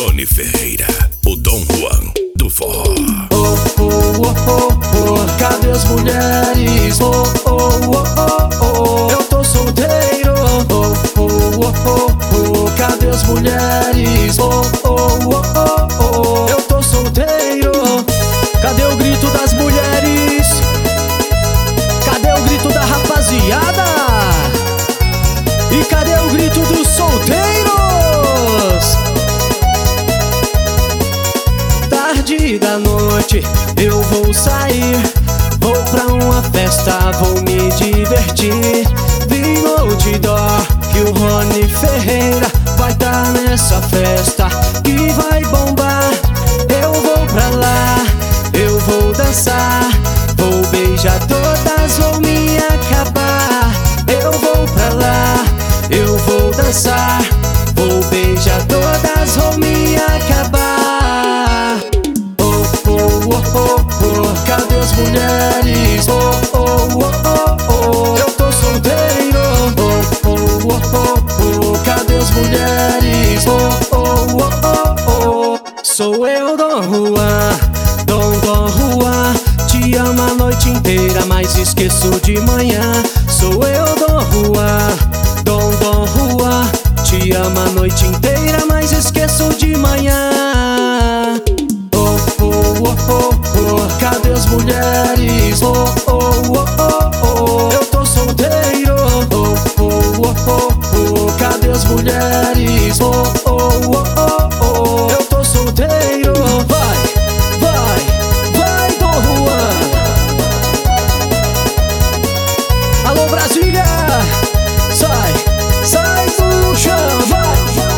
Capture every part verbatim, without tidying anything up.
Rony Ferreira, o Dom Juan do forró. Oh, oh, oh, oh, oh, cadê as mulheres? Oh, oh, oh, oh, oh, eu tô solteiro. Oh, oh, oh, oh, oh, cadê as mulheres? Oh, oh, oh, oh, oh, eu tô solteiro. Cadê o grito das mulheres? Cadê o grito da rapaziada? E cadê o grito dos solteiros? Tarde da noite eu vou sair, vou pra uma festa, vou me divertir. Vi no outdoor que o Rony Ferreira vai tá nessa festa que vai bombar. Eu vou pra lá, eu vou dançar, vou beijar todas, vou me acabar. Eu vou pra lá, eu vou dançar, vou beijar todas, vou me acabar. Oh, oh, oh, oh, oh, cadê as mulheres? Oh, oh, oh, oh, oh, eu tô solteiro. Oh, oh, oh, oh, oh, cadê as mulheres? Oh, oh, oh, oh, oh, sou eu, Dom Juan, Dom, Dom Juan. Te amo a noite inteira, mas esqueço de manhã. Sou eu, Dom Juan, Dom, Dom Juan. Te amo a noite inteira, mas esqueço de manhã. Oh, oh, oh, oh, oh, cadê as mulheres? Oh, oh, oh, oh, oh, eu tô solteiro. Oh, oh, oh, oh, oh, cadê as mulheres? Oh, oh, oh, oh, oh, eu tô solteiro. Vai, vai, vai, Dom Juan. Alô, Brasília, sai, sai do chão, vai.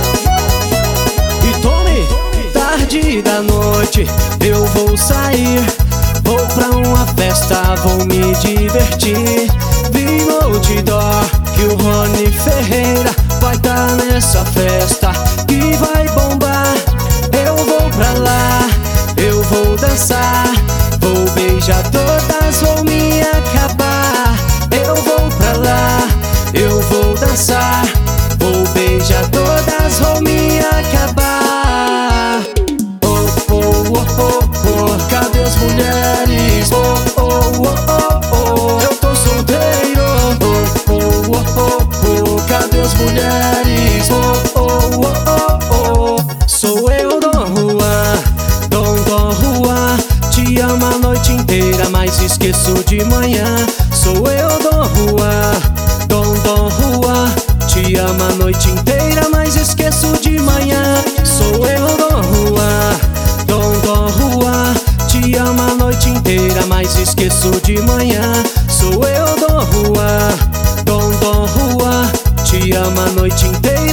E tome, tarde da noite eu vou sair, vou pra uma festa, vou me divertir. Vi no outdoor que o Rony Ferreira vai tá nessa festa que vai bombar. Eu vou pra lá, eu vou dançar, vou beijar todas, vou me acabar. Eu vou pra lá, eu vou dançar, vou beijar todas, vou me acabar. Oh, oh, oh, oh, oh, cadê as mulheres? Oh, oh, oh, oh, oh, eu tô solteiro. Oh, oh, oh, oh, oh, cadê as mulheres? Oh, oh, oh, oh, oh, sou eu, Dom Juan, Dom, Dom Juan. Te amo a noite inteira, mas esqueço de manhã. Sou eu, Dom Juan, Dom, Dom Juan. Te amo a noite inteira, mas esqueço de manhã. Sou eu, Dom Juan, Dom, Dom Juan. Te amo a noite inteira, mas esqueço de manhã. Sou eu, Dom Juan, Dom, Dom Juan. Te amo a noite inteira.